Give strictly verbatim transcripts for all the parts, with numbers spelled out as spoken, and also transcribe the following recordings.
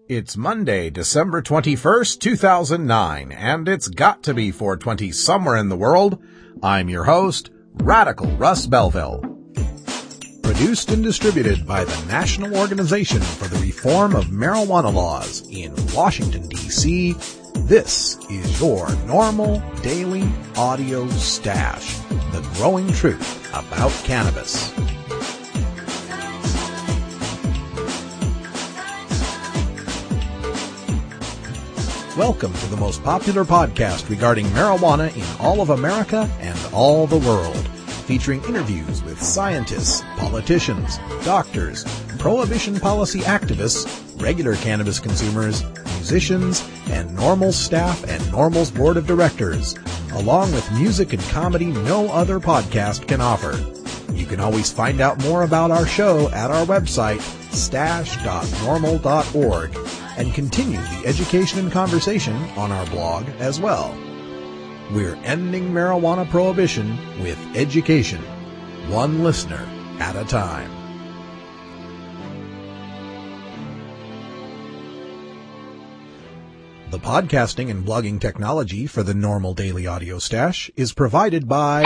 It's Monday, December twenty-first, two thousand nine, and it's got to be four twenty somewhere in the world. I'm your host, Radical Russ Belville. Produced and distributed by the National Organization for the Reform of Marijuana Laws in Washington, D C, this is your normal daily audio stash, the growing truth about cannabis. Welcome to the most popular podcast regarding marijuana in all of America and all the world, featuring interviews with scientists, politicians, doctors, prohibition policy activists, regular cannabis consumers, musicians, and NORML staff and NORML's board of directors, along with music and comedy no other podcast can offer. You can always find out more about our show at our website, stash dot normal dot org, and continue the education and conversation on our blog as well. We're ending marijuana prohibition with education, one listener at a time. The podcasting and blogging technology for the NORML Daily Audio Stash is provided by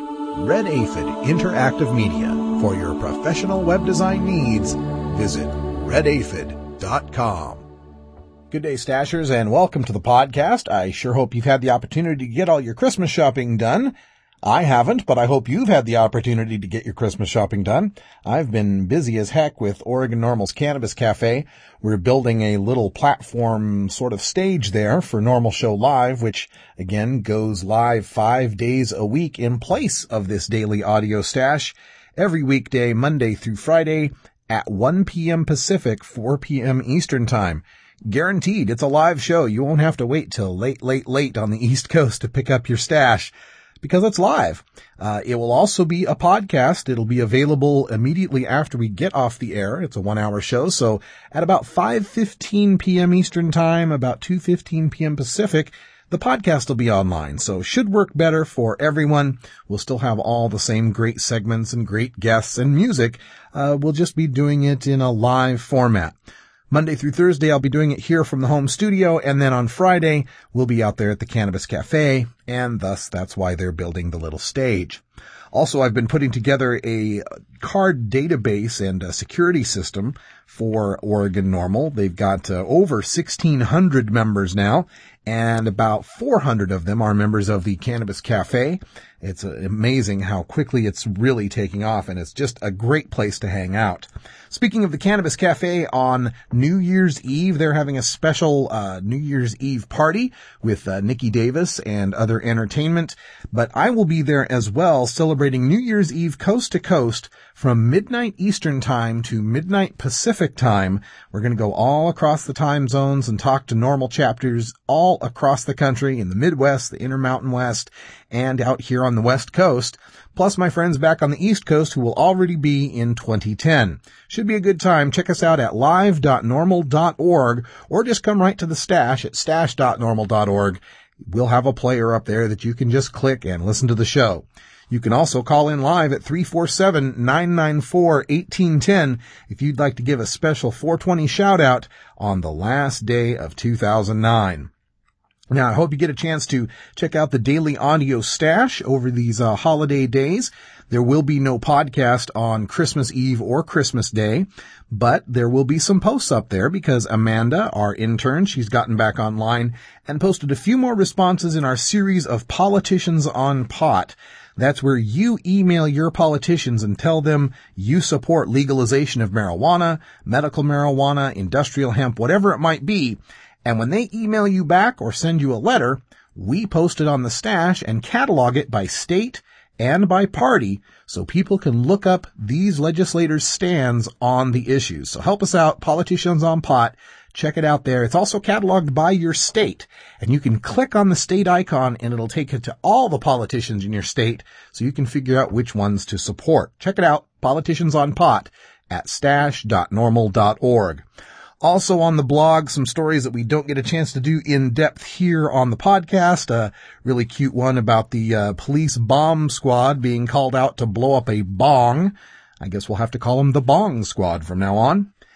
Red Aphid Interactive Media. For your professional web design needs, visit red aphid dot com. Good day, Stashers, and welcome to the podcast. I sure hope you've had the opportunity to get all your Christmas shopping done. I haven't, but I hope you've had the opportunity to get your Christmas shopping done. I've been busy as heck with Oregon NORML's Cannabis Cafe. We're building a little platform sort of stage there for NORML Show Live, which, again, goes live five days a week in place of this daily audio stash every weekday, Monday through Friday at one p.m. Pacific, four p.m. Eastern Time. Guaranteed, it's a live show. You won't have to wait till late, late, late on the East Coast to pick up your stash because it's live. Uh, it will also be a podcast. It'll be available immediately after we get off the air. It's a one-hour show, so at about five fifteen p.m. Eastern Time, about two fifteen p.m. Pacific, the podcast will be online, so should work better for everyone. We'll still have all the same great segments and great guests and music. Uh, we'll just be doing it in a live format. Monday through Thursday, I'll be doing it here from the home studio, and then on Friday, we'll be out there at the Cannabis Cafe, and thus that's why they're building the little stage. Also, I've been putting together a card database and a security system for Oregon NORML. They've got uh, over sixteen hundred members now, and about four hundred of them are members of the Cannabis Cafe. It's uh, amazing how quickly it's really taking off, and it's just a great place to hang out. Speaking of the Cannabis Cafe, on New Year's Eve, they're having a special uh New Year's Eve party with uh, Nikki Davis and other entertainment, but I will be there as well, celebrating New Year's Eve coast to coast from midnight Eastern Time to midnight Pacific Time. We're going to go all across the time zones and talk to NORML chapters all across the country, in the Midwest, the Intermountain West, and out here on the West Coast, plus my friends back on the East Coast who will already be in twenty ten. Should be a good time. Check us out at live dot normal dot org, or just come right to the stash at stash dot normal dot org. We'll have a player up there that you can just click and listen to the show. You can also call in live at three four seven, nine nine four, one eight one zero if you'd like to give a special four twenty shout out on the last day of two thousand nine. Now, I hope you get a chance to check out the daily audio stash over these uh, holiday days. There will be no podcast on Christmas Eve or Christmas Day, but there will be some posts up there because Amanda, our intern, she's gotten back online and posted a few more responses in our series of Politicians on Pot. That's where you email your politicians and tell them you support legalization of marijuana, medical marijuana, industrial hemp, whatever it might be. And when they email you back or send you a letter, we post it on the stash and catalog it by state and by party so people can look up these legislators' stands on the issues. So help us out, Politicians on Pot. Check it out there. It's also cataloged by your state, and you can click on the state icon and it'll take you to all the politicians in your state so you can figure out which ones to support. Check it out, Politicians on Pot at stash dot normal dot org. Also on the blog, some stories that we don't get a chance to do in depth here on the podcast. A really cute one about the uh, police bomb squad being called out to blow up a bong. I guess we'll have to call them the Bong Squad from now on.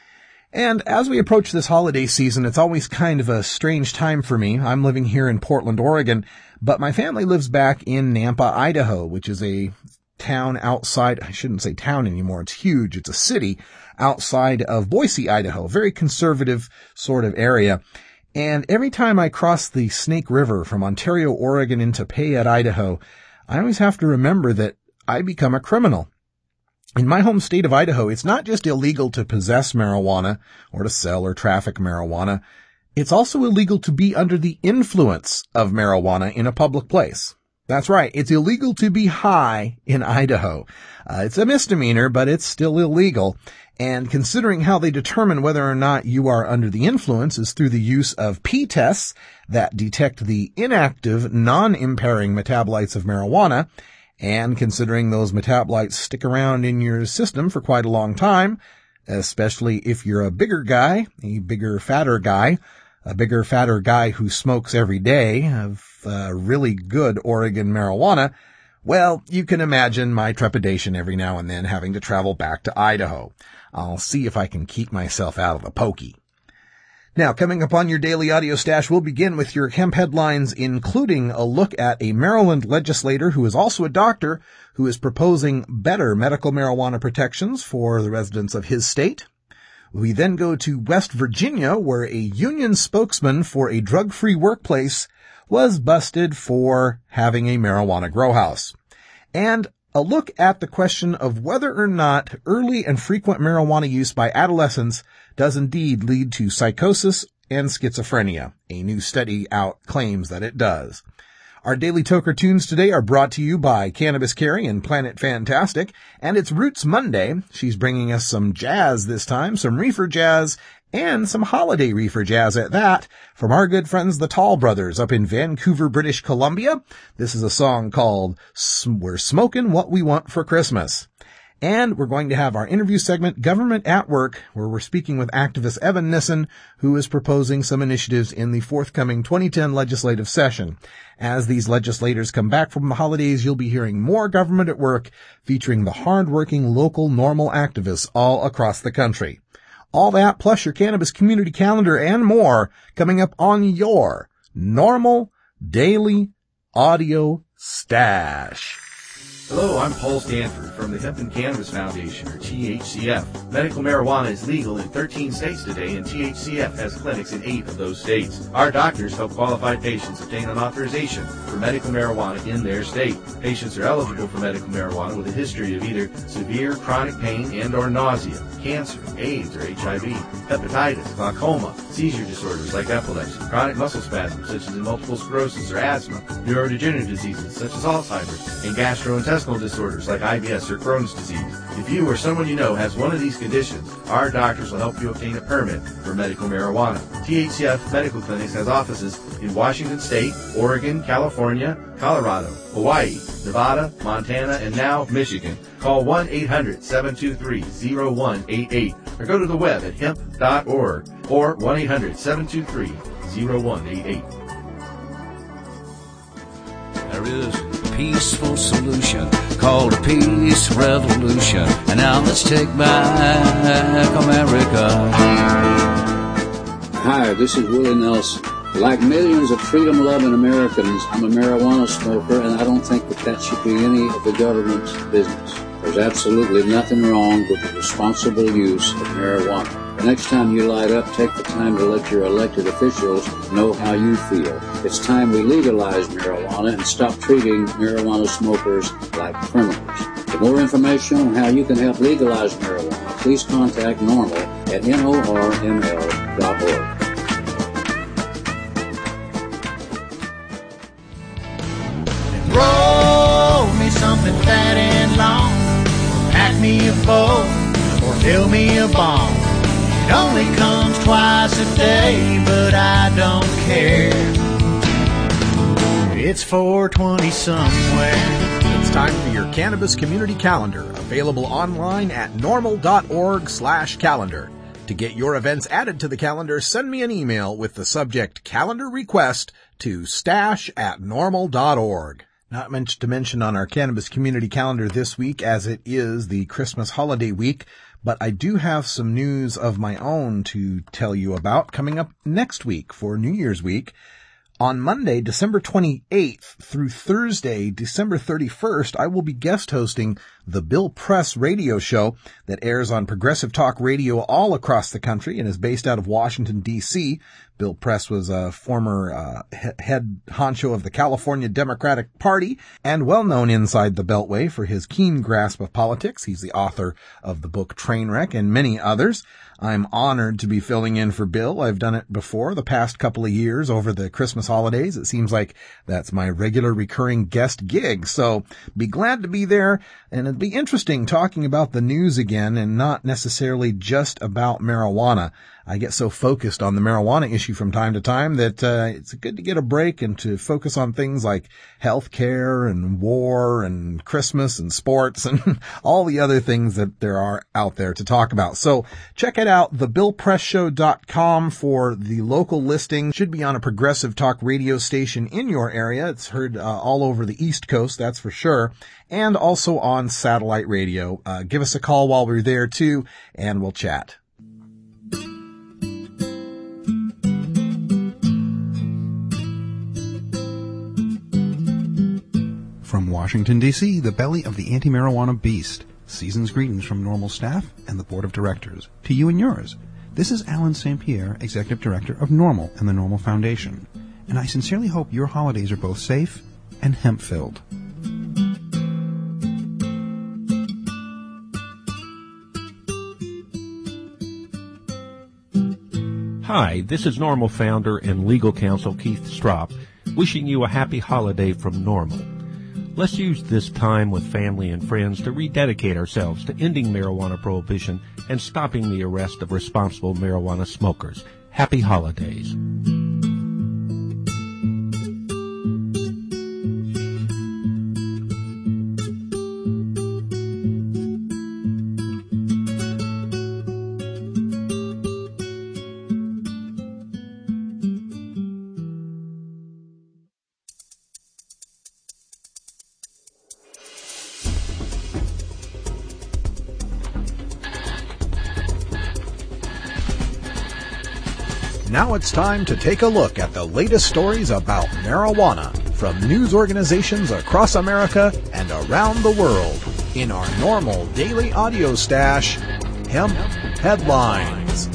And as we approach this holiday season, it's always kind of a strange time for me. I'm living here in Portland, Oregon, but my family lives back in Nampa, Idaho, which is a town outside, I shouldn't say town anymore, it's huge, it's a city outside of Boise, Idaho, very conservative sort of area. And every time I cross the Snake River from Ontario, Oregon into Payette, Idaho, I always have to remember that I become a criminal. In my home state of Idaho, it's not just illegal to possess marijuana or to sell or traffic marijuana. It's also illegal to be under the influence of marijuana in a public place. That's right. It's illegal to be high in Idaho. Uh, it's a misdemeanor, but it's still illegal. And considering how they determine whether or not you are under the influence is through the use of P-tests that detect the inactive, non-impairing metabolites of marijuana, and considering those metabolites stick around in your system for quite a long time, especially if you're a bigger guy, a bigger, fatter guy, a bigger, fatter guy who smokes every day of uh, really good Oregon marijuana, well, you can imagine my trepidation every now and then having to travel back to Idaho. I'll see if I can keep myself out of the pokey. Now, coming up on your daily audio stash, we'll begin with your hemp headlines, including a look at a Maryland legislator who is also a doctor who is proposing better medical marijuana protections for the residents of his state. We then go to West Virginia, where a union spokesman for a drug-free workplace was busted for having a marijuana grow house. And a look at the question of whether or not early and frequent marijuana use by adolescents does indeed lead to psychosis and schizophrenia. A new study out claims that it does. Our Daily Toker Tunes today are brought to you by Cannabis Carry and Planet Fantastic, and it's Roots Monday. She's bringing us some jazz this time, some reefer jazz, and some holiday reefer jazz at that, from our good friends the Tall Brothers up in Vancouver, British Columbia. This is a song called We're Smokin' What We Want for Christmas. And we're going to have our interview segment, Government at Work, where we're speaking with activist Evan Nissen, who is proposing some initiatives in the forthcoming twenty ten legislative session. As these legislators come back from the holidays, you'll be hearing more Government at Work, featuring the hard-working local normal activists all across the country. All that, plus your cannabis community calendar and more, coming up on your normal daily audio stash. Hello, I'm Paul Stanford from the Hemp and Cannabis Foundation, or T H C F. Medical marijuana is legal in thirteen states today, and T H C F has clinics in eight of those states. Our doctors help qualified patients obtain an authorization for medical marijuana in their state. Patients are eligible for medical marijuana with a history of either severe chronic pain and or nausea, cancer, AIDS or H I V, hepatitis, glaucoma, seizure disorders like epilepsy, chronic muscle spasms such as in multiple sclerosis or asthma, neurodegenerative diseases such as Alzheimer's, and gastrointestinal disorders like I B S or Crohn's disease. If you or someone you know has one of these conditions, our doctors will help you obtain a permit for medical marijuana. T H C F Medical Clinics has offices in Washington State, Oregon, California, Colorado, Hawaii, Nevada, Montana, and now Michigan. Call one eight hundred seven two three zero one eight eight or go to the web at hemp dot org or one eight hundred seven two three zero one eight eight. There is a peaceful solution called a peace revolution. And now let's take back America. Hi, this is Willie Nelson. Like millions of freedom-loving Americans, I'm a marijuana smoker, and I don't think that that should be any of the government's business. There's absolutely nothing wrong with the responsible use of marijuana. The next time you light up, take the time to let your elected officials know how you feel. It's time we legalize marijuana and stop treating marijuana smokers like criminals. For more information on how you can help legalize marijuana, please contact NORML at N O R M L dot org. Roll me something fat and long, pack me a bowl, or fill me a bong. It only comes twice a day, but I don't care. It's four twenty somewhere. It's time for your Cannabis Community Calendar, available online at normal.org slash calendar. To get your events added to the calendar, send me an email with the subject calendar request to stash at normal dot org. Not much to mention on our Cannabis Community Calendar this week, as it is the Christmas holiday week, But I do have some news of my own to tell you about coming up next week for New Year's week. On Monday, December twenty-eighth through Thursday, December thirty-first, I will be guest hosting the Bill Press radio show that airs on Progressive Talk Radio all across the country and is based out of Washington, D C Bill Press was a former uh, head honcho of the California Democratic Party and well known inside the Beltway for his keen grasp of politics. He's the author of the book Trainwreck and many others. I'm honored to be filling in for Bill. I've done it before the past couple of years over the Christmas holidays. It seems like that's my regular recurring guest gig. So be glad to be there. And it'd be interesting talking about the news again and not necessarily just about marijuana. I get so focused on the marijuana issue from time to time that uh, it's good to get a break and to focus on things like healthcare and war and Christmas and sports and all the other things that there are out there to talk about. So check it out, the bill press show dot com for the local listing. Should be on a Progressive Talk radio station in your area. It's heard uh, all over the East Coast, that's for sure, and also on satellite radio. Uh, give us a call while we're there too, and we'll chat. From Washington, D C, the belly of the anti-marijuana beast. Season's greetings from NORML staff and the board of directors. To you and yours. This is Alan Saint Pierre, Executive Director of NORML and the NORML Foundation. And I sincerely hope your holidays are both safe and hemp-filled. Hi, this is NORML founder and legal counsel Keith Stropp, wishing you a happy holiday from NORML. Let's use this time with family and friends to rededicate ourselves to ending marijuana prohibition and stopping the arrest of responsible marijuana smokers. Happy holidays. Now it's time to take a look at the latest stories about marijuana from news organizations across America and around the world in our NORML daily audio stash, Hemp Headlines.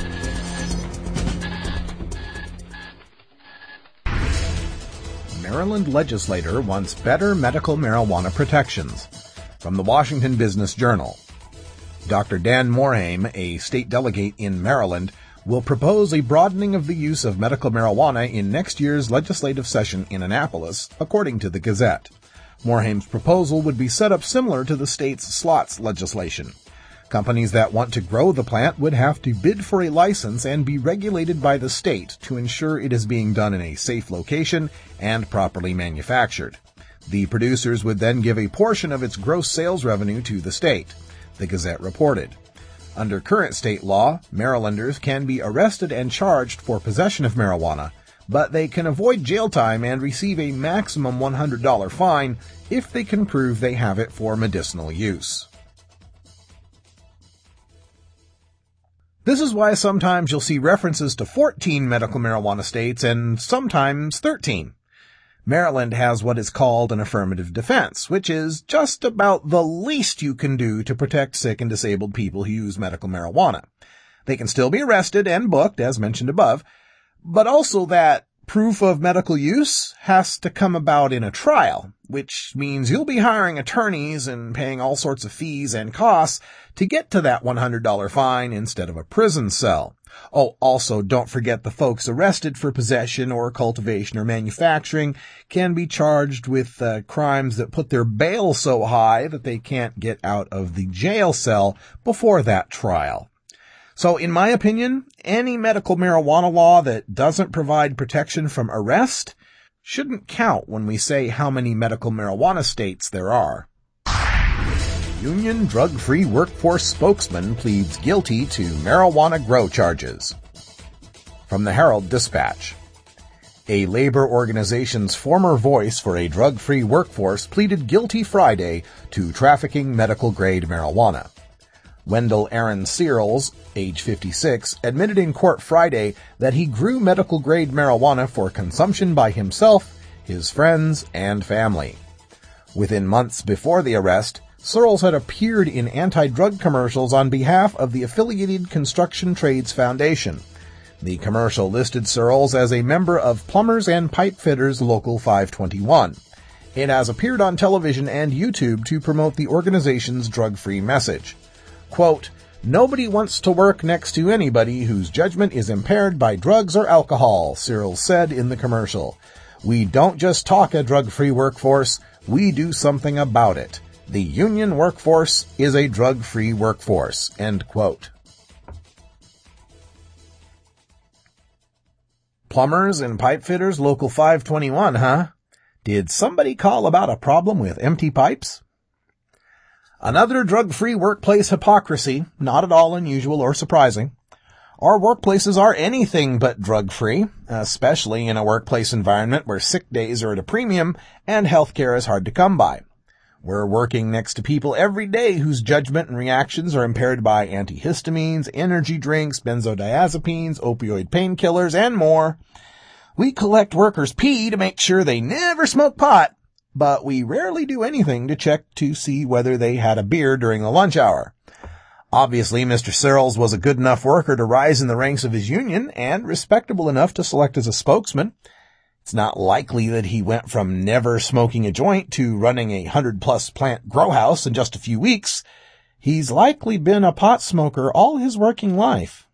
Maryland legislator wants better medical marijuana protections. From the Washington Business Journal. Doctor Dan Morhaime, a state delegate in Maryland, will propose a broadening of the use of medical marijuana in next year's legislative session in Annapolis, according to the Gazette. Morhaime's proposal would be set up similar to the state's slots legislation. Companies that want to grow the plant would have to bid for a license and be regulated by the state to ensure it is being done in a safe location and properly manufactured. The producers would then give a portion of its gross sales revenue to the state, the Gazette reported. Under current state law, Marylanders can be arrested and charged for possession of marijuana, but they can avoid jail time and receive a maximum one hundred dollars fine if they can prove they have it for medicinal use. This is why sometimes you'll see references to fourteen medical marijuana states and sometimes thirteen. Maryland has what is called an affirmative defense, which is just about the least you can do to protect sick and disabled people who use medical marijuana. They can still be arrested and booked, as mentioned above, but also that proof of medical use has to come about in a trial, which means you'll be hiring attorneys and paying all sorts of fees and costs to get to that one hundred dollars fine instead of a prison cell. Oh, also don't forget the folks arrested for possession or cultivation or manufacturing can be charged with uh, crimes that put their bail so high that they can't get out of the jail cell before that trial. So in my opinion, any medical marijuana law that doesn't provide protection from arrest shouldn't count when we say how many medical marijuana states there are. Union drug-free workforce spokesman pleads guilty to marijuana grow charges. From the Herald-Dispatch. A labor organization's former voice for a drug-free workforce pleaded guilty Friday to trafficking medical-grade marijuana. Wendell Aaron Searles, age fifty-six, admitted in court Friday that he grew medical-grade marijuana for consumption by himself, his friends, and family. Within months before the arrest, Searles had appeared in anti-drug commercials on behalf of the Affiliated Construction Trades Foundation. The commercial listed Searles as a member of Plumbers and Pipefitters Local five twenty-one. It has appeared on television and YouTube to promote the organization's drug-free message. Quote, "Nobody wants to work next to anybody whose judgment is impaired by drugs or alcohol," Searles said in the commercial. "We don't just talk a drug-free workforce, we do something about it. The union workforce is a drug-free workforce." End quote. Plumbers and Pipefitters Local five twenty-one, huh? Did somebody call about a problem with empty pipes? Another drug-free workplace hypocrisy, not at all unusual or surprising. Our workplaces are anything but drug-free, especially in a workplace environment where sick days are at a premium and healthcare is hard to come by. We're working next to people every day whose judgment and reactions are impaired by antihistamines, energy drinks, benzodiazepines, opioid painkillers, and more. We collect workers' pee to make sure they never smoke pot, but we rarely do anything to check to see whether they had a beer during the lunch hour. Obviously, Mister Searles was a good enough worker to rise in the ranks of his union and respectable enough to select as a spokesman. It's not likely that he went from never smoking a joint to running a hundred-plus plant grow house in just a few weeks. He's likely been a pot smoker all his working life.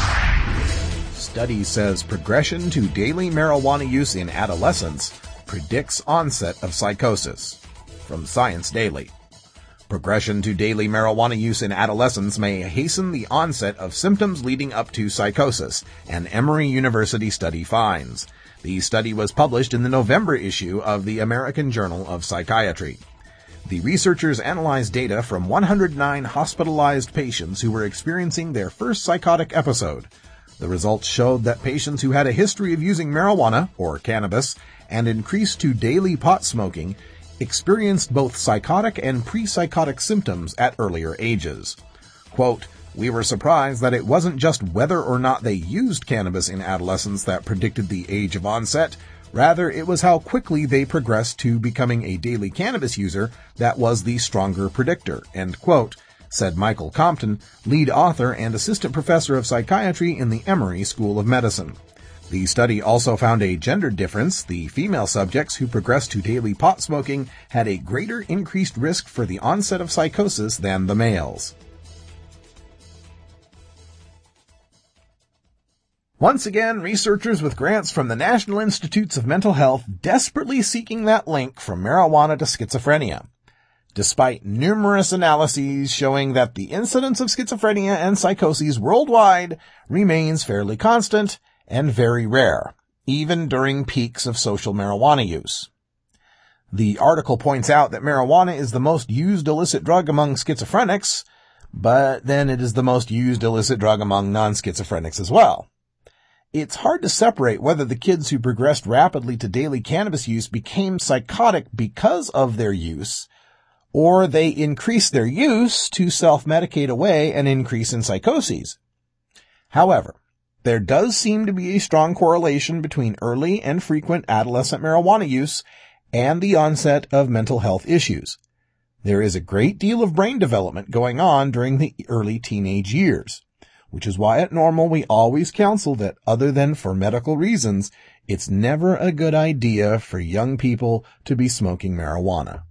Study says progression to daily marijuana use in adolescence predicts onset of psychosis. From Science Daily. Progression to daily marijuana use in adolescence may hasten the onset of symptoms leading up to psychosis, an Emory University study finds. The study was published in the November issue of the American Journal of Psychiatry. The researchers analyzed data from one hundred nine hospitalized patients who were experiencing their first psychotic episode. The results showed that patients who had a history of using marijuana, or cannabis, and increased to daily pot smoking experienced both psychotic and pre-psychotic symptoms at earlier ages. Quote, "We were surprised that it wasn't just whether or not they used cannabis in adolescence that predicted the age of onset. Rather, it was how quickly they progressed to becoming a daily cannabis user that was the stronger predictor," end quote, said Michael Compton, lead author and assistant professor of psychiatry in the Emory School of Medicine. The study also found a gender difference. The female subjects who progressed to daily pot smoking had a greater increased risk for the onset of psychosis than the males. Once again, researchers with grants from the National Institutes of Mental Health desperately seeking that link from marijuana to schizophrenia. Despite numerous analyses showing that the incidence of schizophrenia and psychoses worldwide remains fairly constant and very rare, even during peaks of social marijuana use. The article points out that marijuana is the most used illicit drug among schizophrenics, but then it is the most used illicit drug among non-schizophrenics as well. It's hard to separate whether the kids who progressed rapidly to daily cannabis use became psychotic because of their use, or they increased their use to self-medicate away an increase in psychoses. However, there does seem to be a strong correlation between early and frequent adolescent marijuana use and the onset of mental health issues. There is a great deal of brain development going on during the early teenage years, which is why at Normal we always counsel that other than for medical reasons, it's never a good idea for young people to be smoking marijuana.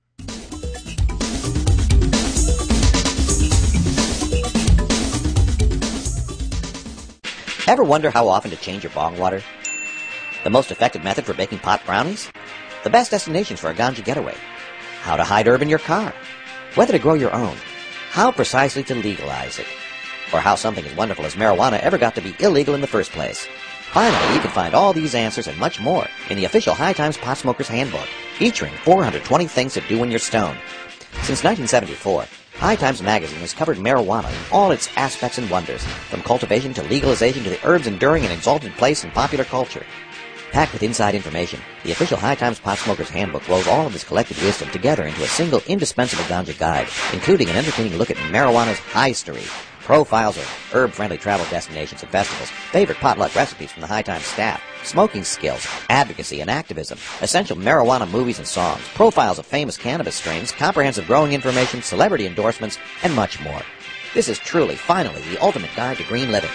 Ever wonder how often to change your bong water? The most effective method for baking pot brownies? The best destinations for a ganja getaway? How to hide herb in your car? Whether to grow your own? How precisely to legalize it? Or how something as wonderful as marijuana ever got to be illegal in the first place? Finally, you can find all these answers and much more in the official High Times Pot Smoker's Handbook, featuring four hundred twenty things to do when you're stoned. Since nineteen seventy-four, High Times Magazine has covered marijuana in all its aspects and wonders, from cultivation to legalization to the herb's enduring and exalted place in popular culture. Packed with inside information, the official High Times Pot Smoker's Handbook rolls all of this collected wisdom together into a single indispensable ganja guide, including an entertaining look at marijuana's history, profiles of herb-friendly travel destinations and festivals, favorite potluck recipes from the High Times staff, smoking skills, advocacy and activism, essential marijuana movies and songs, profiles of famous cannabis strains, comprehensive growing information, celebrity endorsements, and much more. This is truly, finally, the ultimate guide to green living.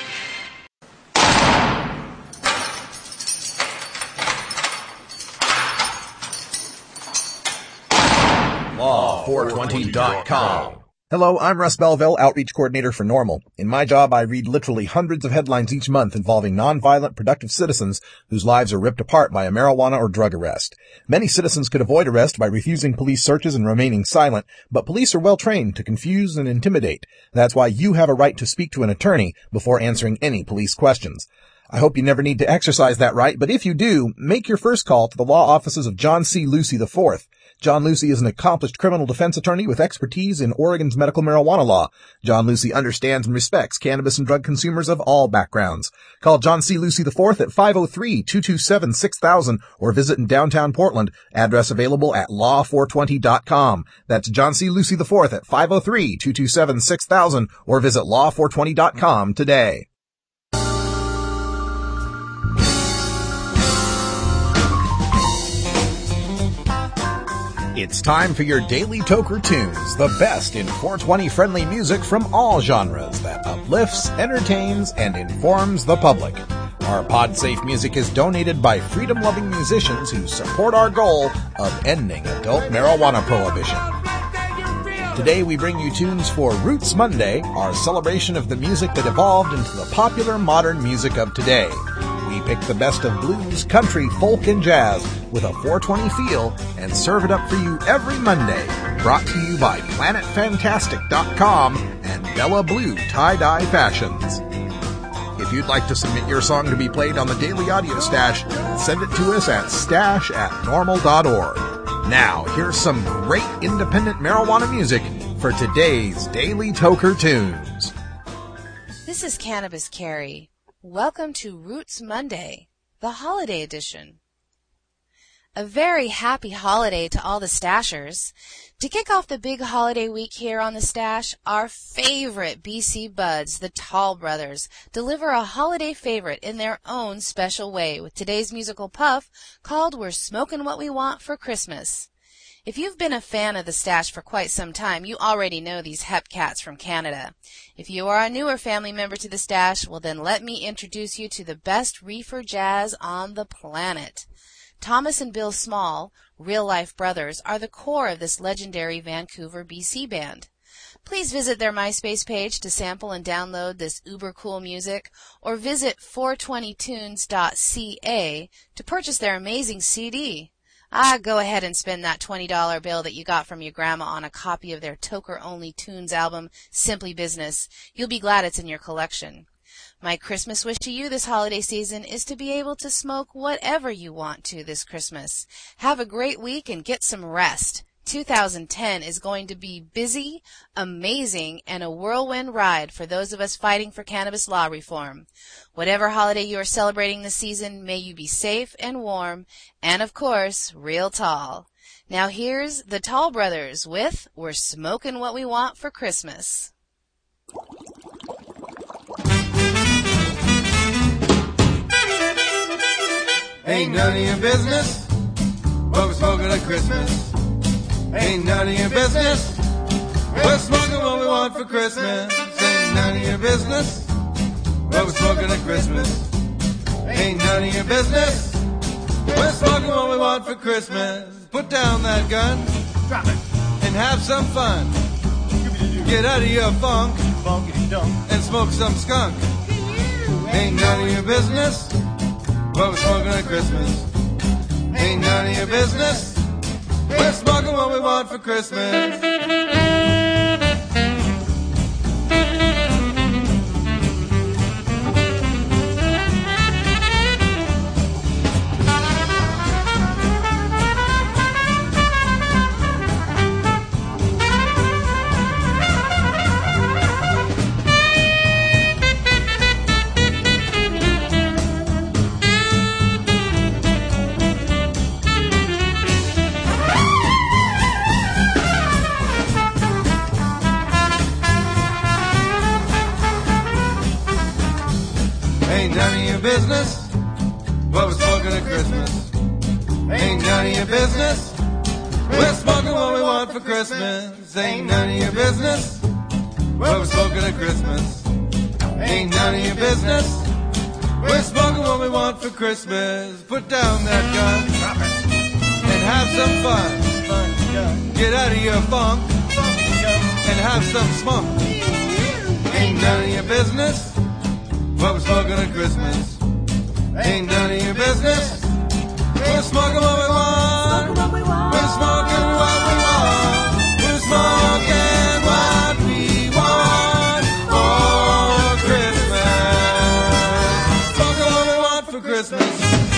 law four twenty dot com. Hello, I'm Russ Belville, Outreach Coordinator for NORML. In my job, I read literally hundreds of headlines each month involving nonviolent, productive citizens whose lives are ripped apart by a marijuana or drug arrest. Many citizens could avoid arrest by refusing police searches and remaining silent, but police are well trained to confuse and intimidate. That's why you have a right to speak to an attorney before answering any police questions. I hope you never need to exercise that right, but if you do, make your first call to the law offices of John C. Lucy the fourth. John Lucy is an accomplished criminal defense attorney with expertise in Oregon's medical marijuana law. John Lucy understands and respects cannabis and drug consumers of all backgrounds. Call John C. Lucy the fourth at five oh three, two two seven, six thousand or visit in downtown Portland. Address available at law four twenty dot com. That's John C. Lucy the fourth at five oh three, two two seven, six thousand or visit law four twenty dot com today. It's time for your Daily Toker Tunes, the best in four twenty friendly music from all genres that uplifts, entertains, and informs the public. Our PodSafe music is donated by freedom-loving musicians who support our goal of ending adult marijuana prohibition. Today we bring you tunes for Roots Monday, our celebration of the music that evolved into the popular modern music of today. We pick the best of blues, country, folk, and jazz with a four twenty feel and serve it up for you every Monday. Brought to you by planet fantastic dot com and Bella Blue Tie-Dye Fashions. If you'd like to submit your song to be played on the Daily Audio Stash, send it to us at stash at normal dot org. Now, here's some great independent marijuana music for today's Daily Toker Tunes. This is Cannabis Carrie. Welcome to Roots Monday, the holiday edition. A very happy holiday to all the stashers. To kick off the big holiday week here on the stash, our favorite B C buds, the Tall Brothers, deliver a holiday favorite in their own special way with today's musical puff called We're Smokin' What We Want for Christmas. If you've been a fan of the stash for quite some time, you already know these hep cats from Canada. If you are a newer family member to the stash, well then let me introduce you to the best reefer jazz on the planet. Thomas and Bill Small, real-life brothers, are the core of this legendary Vancouver, B C band. Please visit their MySpace page to sample and download this uber-cool music, or visit four twenty tunes dot c a to purchase their amazing C D. Ah, go ahead and spend that twenty dollar bill that you got from your grandma on a copy of their Toker-only tunes album, Simply Business. You'll be glad it's in your collection. My Christmas wish to you this holiday season is to be able to smoke whatever you want to this Christmas. Have a great week and get some rest. two thousand ten is going to be busy, amazing, and a whirlwind ride for those of us fighting for cannabis law reform. Whatever holiday you are celebrating this season, may you be safe and warm, and of course, real tall. Now here's the Tall Brothers with We're Smokin' What We Want for Christmas. Ain't none of your business what we're smoking at Christmas. Ain't none of your business. We're smoking what we want for Christmas. Ain't none of your business what we're smoking at Christmas. Ain't none of your business. We're smoking what we want for Christmas. Put down that gun, drop it, and have some fun. Get out of your funk and smoke some skunk. Ain't none of your business what we're smoking at Christmas. Ain't none of your business. We're smoking what we want for Christmas. your business what we're smoking at Christmas. Ain't none of your business. We're smoking what we want for Christmas. Ain't none of your business what we're smoking at Christmas. Ain't none of your business. We're smoking what we want for Christmas. Put down that gun and have some fun. Get out of your funk and have some spunk. Ain't none of your business what we're smoking at Christmas. Ain't none of your business. We're smoking what we want. We're smoking what we want. We're smoking what we want for Christmas. Smoking what we want for Christmas.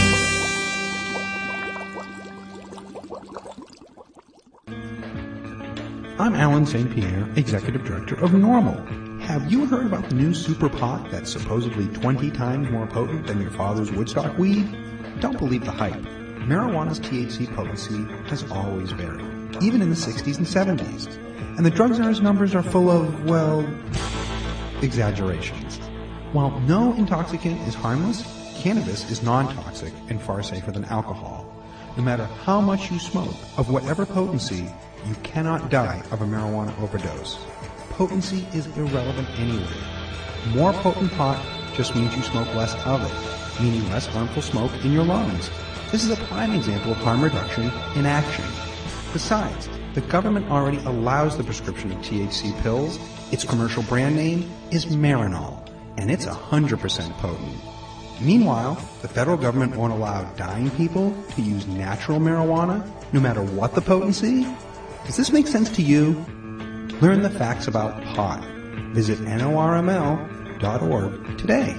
I'm Alan Saint Pierre, Executive Director of Normal. Have you heard about the new super pot that's supposedly twenty times more potent than your father's Woodstock weed? Don't believe the hype. Marijuana's T H C potency has always varied, even in the sixties and seventies. And the drug czar's numbers are full of, well, exaggerations. While no intoxicant is harmless, cannabis is non-toxic and far safer than alcohol. No matter how much you smoke, of whatever potency, you cannot die of a marijuana overdose. Potency is irrelevant anyway. More potent pot just means you smoke less of it, meaning less harmful smoke in your lungs. This is a prime example of harm reduction in action. Besides, the government already allows the prescription of T H C pills. Its commercial brand name is Marinol, and it's one hundred percent potent. Meanwhile, the federal government won't allow dying people to use natural marijuana, no matter what the potency. Does this make sense to you? Learn the facts about pot. Visit N O R M L dot org today.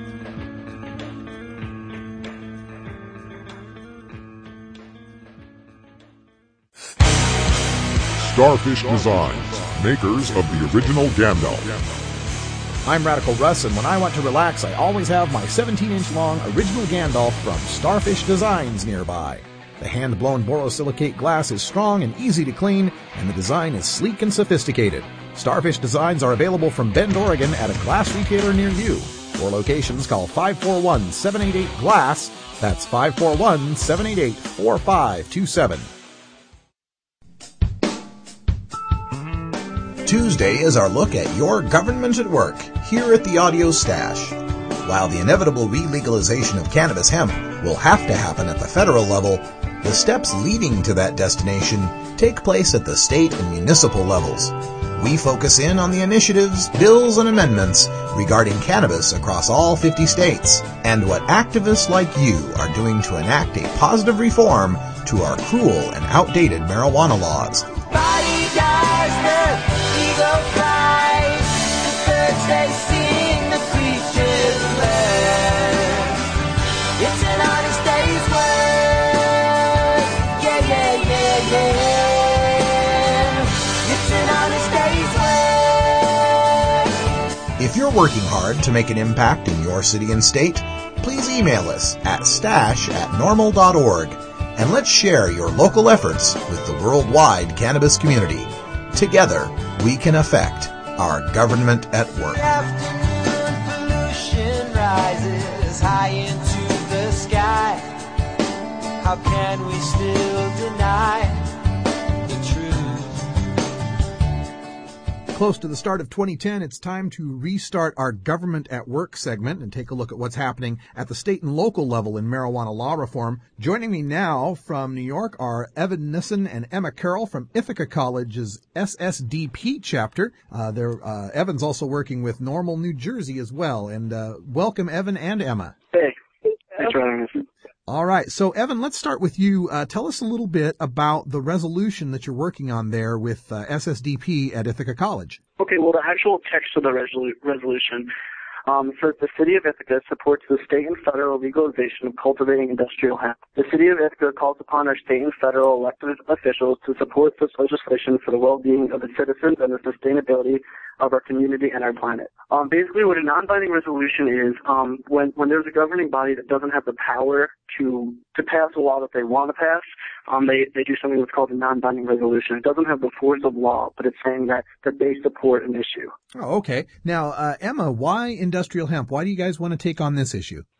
Starfish Designs, makers of the original Gandalf. I'm Radical Russ, and when I want to relax, I always have my seventeen inch long original Gandalf from Starfish Designs nearby. The hand-blown borosilicate glass is strong and easy to clean, and the design is sleek and sophisticated. Starfish Designs are available from Bend, Oregon at a glass retailer near you. For locations, call five four one, seven eight eight, GLASS. That's five four one, seven eight eight, four five two seven. Tuesday is our look at your government at work here at the Audio Stash. While the inevitable re-legalization of cannabis hemp will have to happen at the federal level, the steps leading to that destination take place at the state and municipal levels. We focus in on the initiatives, bills, and amendments regarding cannabis across all fifty states, and what activists like you are doing to enact a positive reform to our cruel and outdated marijuana laws. Body dies, the eagle flies, the birds they sing, the creatures learn. It's an honest day's work, yeah, yeah, yeah, yeah. It's an honest day's work. If you're working hard to make an impact in your city and state, please email us at stash at normal dot org. And let's share your local efforts with the worldwide cannabis community. Together, we can affect our government at work. Afternoon pollution rises high into the sky. How can we still deny the truth? Close to the start of twenty ten, it's time to restart our Government at Work segment and take a look at what's happening at the state and local level in marijuana law reform. Joining me now from New York are Evan Nissen and Emma Carroll from Ithaca College's S S D P chapter. Uh, they're, uh, Evan's also working with Normal, New Jersey as well. And uh, welcome, Evan and Emma. Hey, thanks for having us. All right. So, Evan, let's start with you. Uh, tell us a little bit about the resolution that you're working on there with uh, S S D P at Ithaca College. Okay, well, the actual text of the resolu- resolution um, says the City of Ithaca supports the state and federal legalization of cultivating industrial hemp. The City of Ithaca calls upon our state and federal elected officials to support this legislation for the well-being of its citizens and the sustainability of our community and our planet. Um, basically, what a non-binding resolution is, um, when, when there's a governing body that doesn't have the power to to pass a law that they want to pass, um, they, they do something that's called a non-binding resolution. It doesn't have the force of law, but it's saying that, that they support an issue. Oh, okay. Now, uh, Emma, why industrial hemp? Why do you guys want to take on this issue?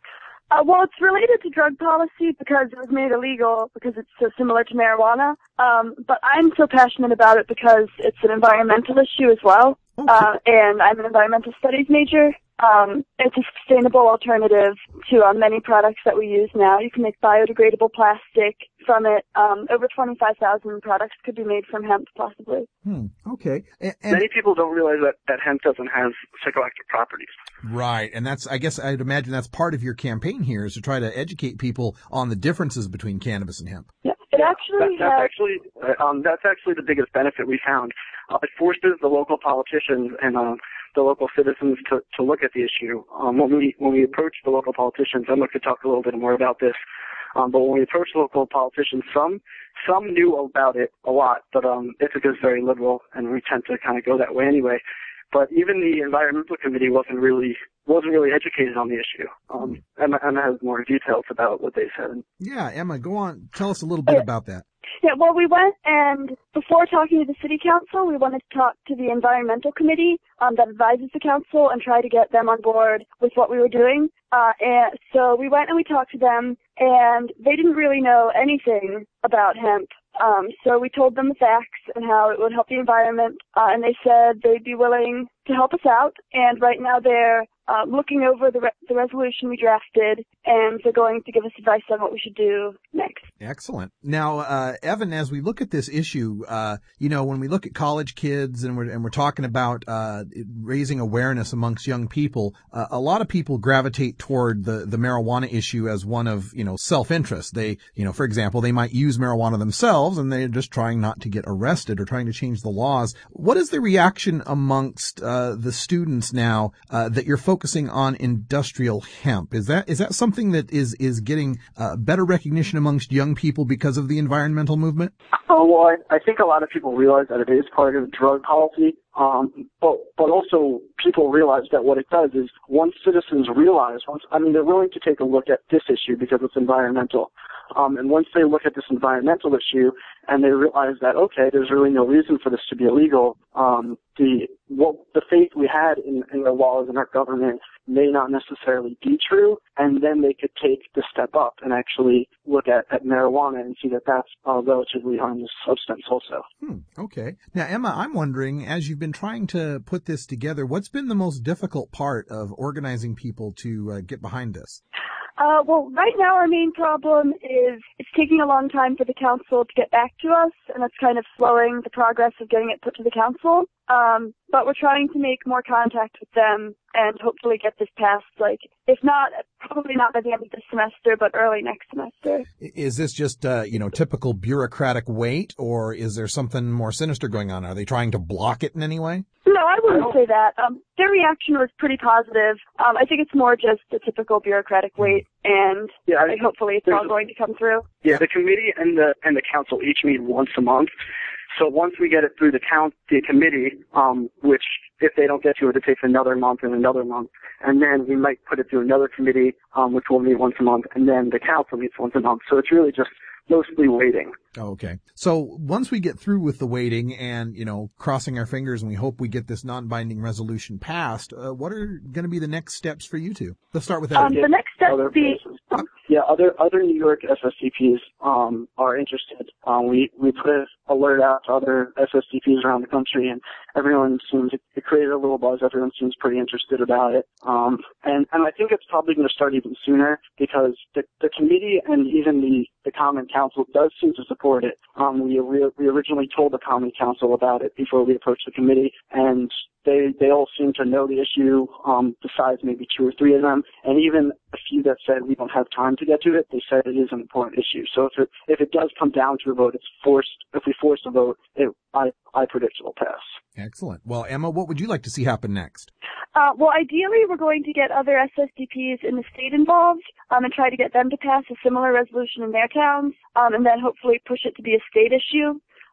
Uh, well, it's related to drug policy because it was made illegal because it's so similar to marijuana. Um, but I'm so passionate about it because it's an environmental issue as well. Okay. Uh, and I'm an environmental studies major. Um, it's a sustainable alternative to uh, many products that we use now. You can make biodegradable plastic from it. Um, over twenty-five thousand products could be made from hemp, possibly. Hmm. Okay. And, and Many people don't realize that, that hemp doesn't have psychoactive properties. Right. And that's, I guess I'd imagine that's part of your campaign here is to try to educate people on the differences between cannabis and hemp. Yeah. It actually that, that's has... actually uh, um, that's actually the biggest benefit we found. Uh, it forces the local politicians and uh, the local citizens to, to look at the issue. Um, when we when we approach the local politicians, Emma could talk a little bit more about this. Um, but when we approach local politicians, some some knew about it a lot, but um, Ithaca's very liberal, and we tend to kind of go that way anyway. But even the environmental committee wasn't really wasn't really educated on the issue. Um, Emma, Emma has more details about what they said. Yeah, Emma, go on. Tell us a little bit about that. Yeah, well, we went and before talking to the city council, we wanted to talk to the environmental committee um, that advises the council and try to get them on board with what we were doing. Uh, and so we went and we talked to them, and they didn't really know anything about hemp. Um, so we told them the facts and how it would help the environment, uh, and they said they'd be willing to help us out. And right now they're uh, looking over the, re- the resolution we drafted, and they're going to give us advice on what we should do next. Excellent. Now, uh, Evan, as we look at this issue, uh, you know, when we look at college kids and we're, and we're talking about, uh, raising awareness amongst young people, uh, a lot of people gravitate toward the, the marijuana issue as one of, you know, self-interest. They, you know, for example, they might use marijuana themselves and they're just trying not to get arrested or trying to change the laws. What is the reaction amongst, uh, the students now, uh, that you're focusing on industrial hemp? Is that, is that something that is, is getting, uh, better recognition amongst young people because of the environmental movement? Oh, well, I, I think a lot of people realize that it is part of drug policy, um, but but also people realize that what it does is once citizens realize, once I mean, they're willing to take a look at this issue because it's environmental, um, and once they look at this environmental issue and they realize that, okay, there's really no reason for this to be illegal, um, the what the faith we had in, in the laws and our government may not necessarily be true, and then they could take the step up and actually look at, at marijuana and see that that's a relatively harmless substance also. Hmm, okay. Now, Emma, I'm wondering, as you've been trying to put this together, what's been the most difficult part of organizing people to uh, get behind this? Uh, well, right now our main problem is it's taking a long time for the council to get back to us, and that's kind of slowing the progress of getting it put to the council. Um, but we're trying to make more contact with them and hopefully get this passed, like, if not, probably not by the end of this semester, but early next semester. Is this just, uh, you know, typical bureaucratic wait, or is there something more sinister going on? Are they trying to block it in any way? No, I wouldn't say that. Um, their reaction was pretty positive. Um, I think it's more just the typical bureaucratic wait, and yeah, I, hopefully it's all going to come through. Yeah, the committee and the and the council each meet once a month. So once we get it through the count, the committee, um, which if they don't get to it, it takes another month and another month, and then we might put it through another committee, um, which will meet once a month, and then the council meets once a month. So it's really just mostly waiting. Okay. So once we get through with the waiting and, you know, crossing our fingers and we hope we get this non-binding resolution passed, uh, what are going to be the next steps for you two? Let's start with that. Um, the next step would be... Um, yeah, other other New York S S D Ps um, are interested. Um, we, we put an alert out to other S S D Ps around the country, and everyone seems, it created a little buzz. Everyone seems pretty interested about it. Um, and, and I think it's probably going to start even sooner because the, the committee and even the, the Common Council does seem to support it. Um, we, we originally told the Common Council about it before we approached the committee, and they they all seem to know the issue, um, besides maybe two or three of them, and even a few that said we don't have time to get to it, they said it is an important issue. So if it if it does come down to a vote, it's forced. If we force a vote, it, I I predict it will pass. Excellent. Well, Emma, what would you like to see happen next? Uh, well, ideally, we're going to get other S S D Ps in the state involved um, and try to get them to pass a similar resolution in their towns, um, and then hopefully push it to be a state issue.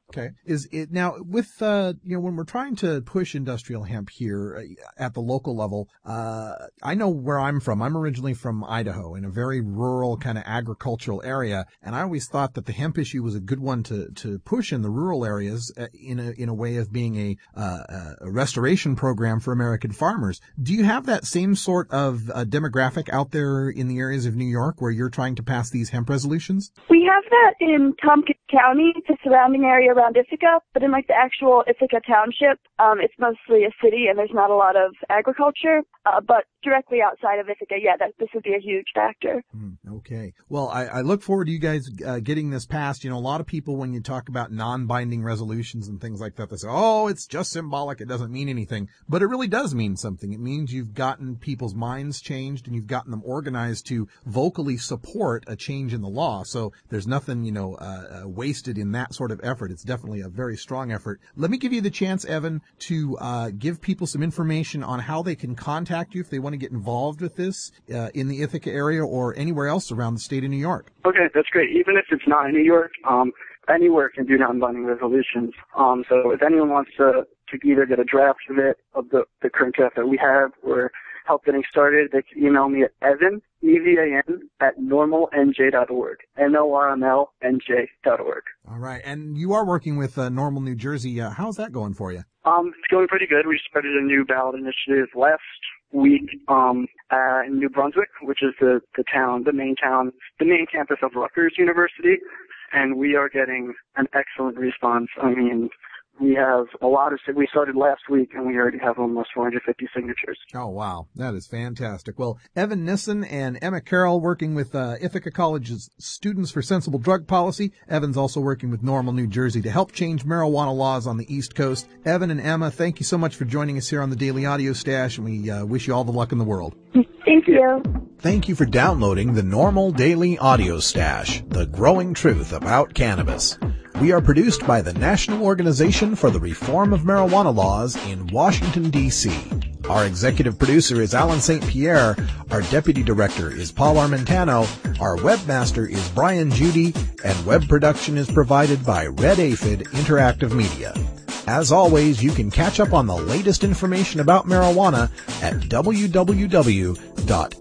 Okay. Is it now with, uh, you know, when we're trying to push industrial hemp here uh, at the local level, uh, I know where I'm from. I'm originally from Idaho in a very rural kind of agricultural area. And I always thought that the hemp issue was a good one to, to push in the rural areas uh, in a, in a way of being a, uh, a restoration program for American farmers. Do you have that same sort of uh, demographic out there in the areas of New York where you're trying to pass these hemp resolutions? We have that in Tompkins County, the surrounding area around Ithaca, but in like the actual Ithaca Township, um, it's mostly a city and there's not a lot of agriculture. Uh, but directly outside of Ithaca, yeah, that this would be a huge factor. Mm, okay. Well, I, I look forward to you guys uh, getting this passed. You know, a lot of people, when you talk about non-binding resolutions and things like that, they say, oh, it's just symbolic. It doesn't mean anything. But it really does mean something. It means you've gotten people's minds changed and you've gotten them organized to vocally support a change in the law. So there's nothing, you know, uh, uh, wasted in that sort of effort. It's definitely a very strong effort. Let me give you the chance, Evan, to uh, give people some information on how they can contact you if they want to get involved with this uh, in the Ithaca area or anywhere else around the state of New York. Okay, that's great. Even if it's not in New York, um, anywhere can do non-binding resolutions. Um, so if anyone wants to, to either get a draft of it, of the, the current draft that we have, or help getting started, they can email me at Evan, E V A N, at normal N J dot org, N O R M L N J dot org. All right. And you are working with uh, Normal New Jersey. Uh, how's that going for you? Um, it's going pretty good. We started a new ballot initiative last week um, uh, in New Brunswick, which is the, the town, the main town, the main campus of Rutgers University, and we are getting an excellent response. I mean, we have a lot of, we started last week and we already have almost four hundred fifty signatures. Oh, wow. That is fantastic. Well, Evan Nissen and Emma Carroll working with uh, Ithaca College's Students for Sensible Drug Policy. Evan's also working with Normal New Jersey to help change marijuana laws on the East Coast. Evan and Emma, thank you so much for joining us here on the Daily Audio Stash, and we uh, wish you all the luck in the world. Thank you. Thank you for downloading the Normal Daily Audio Stash, the growing truth about cannabis. We are produced by the National Organization for the Reform of Marijuana Laws in Washington, D C Our executive producer is Alan Saint Pierre. Our deputy director is Paul Armentano. Our webmaster is Brian Judy. And web production is provided by Red Aphid Interactive Media. As always, you can catch up on the latest information about marijuana at w w w dot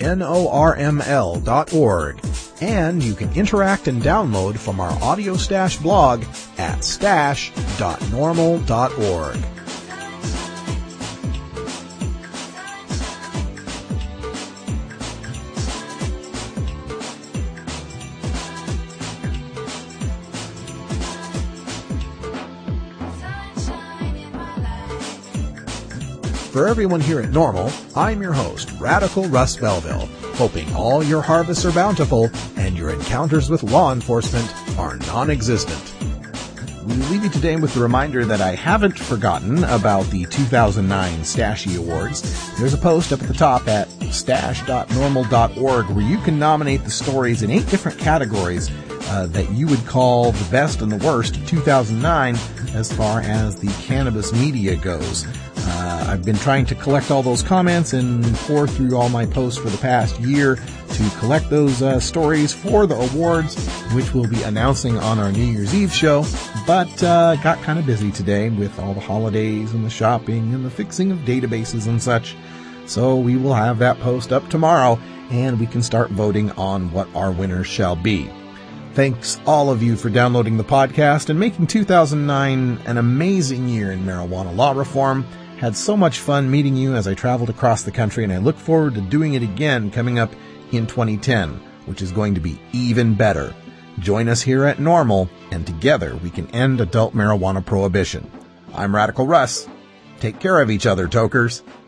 norml dot org. And you can interact and download from our Audio Stash blog at stash dot normal dot org. For everyone here at Normal, I'm your host, Radical Russ Belville, hoping all your harvests are bountiful and your encounters with law enforcement are non-existent. We leave you today with the reminder that I haven't forgotten about the two thousand nine Stashy Awards. There's a post up at the top at stash dot normal dot org where you can nominate the stories in eight different categories uh, that you would call the best and the worst of two thousand nine as far as the cannabis media goes. Uh, I've been trying to collect all those comments and pour through all my posts for the past year to collect those uh, stories for the awards, which we'll be announcing on our New Year's Eve show. But uh, got kind of busy today with all the holidays and the shopping and the fixing of databases and such. So we will have that post up tomorrow, and we can start voting on what our winners shall be. Thanks all of you for downloading the podcast and making two thousand nine an amazing year in marijuana law reform. Had so much fun meeting you as I traveled across the country, and I look forward to doing it again coming up in twenty ten, which is going to be even better. Join us here at Normal, and together we can end adult marijuana prohibition. I'm Radical Russ. Take care of each other, tokers.